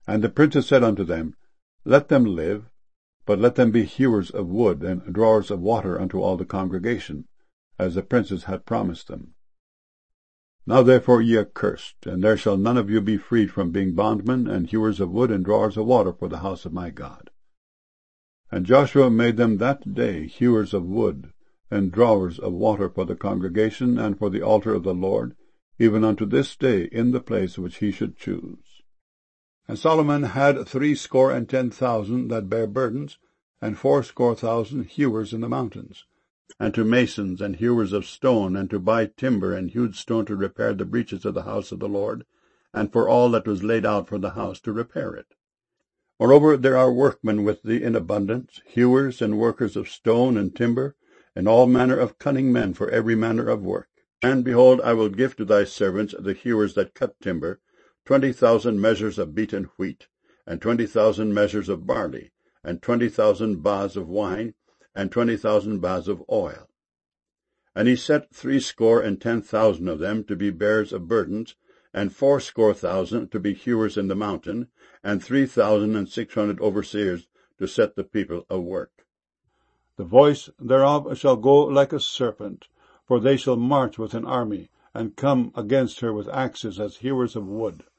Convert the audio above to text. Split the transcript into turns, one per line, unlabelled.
And the princes said unto them, Let them live, but let them be hewers of wood, and drawers of water unto all the congregation, as the princes had promised them. Now therefore ye are cursed, and there shall none of you be freed from being bondmen, and hewers of wood, and drawers of water for the house of my God. And Joshua made them that day hewers of wood, and drawers of water for the congregation, and for the altar of the Lord, even unto this day, in the place which he should choose. And Solomon had 70,000 that bare burdens, and 80,000 hewers in the mountains, and to masons and hewers of stone, and to buy timber and hewed stone to repair the breaches of the house of the Lord, and for all that was laid out for the house to repair it. Moreover, there are workmen with thee in abundance, hewers and workers of stone and timber, and all manner of cunning men for every manner of work. And, behold, I will give to thy servants, the hewers that cut timber, 20,000 measures of beaten wheat, and 20,000 measures of barley, and 20,000 baths of wine, and 20,000 baths of oil. And he set 70,000 of them to be bearers of burdens, and 80,000 to be hewers in the mountain, and 3,600 overseers to set the people a work. The voice thereof shall go like a serpent, for they shall march with an army, and come against her with axes as hewers of wood.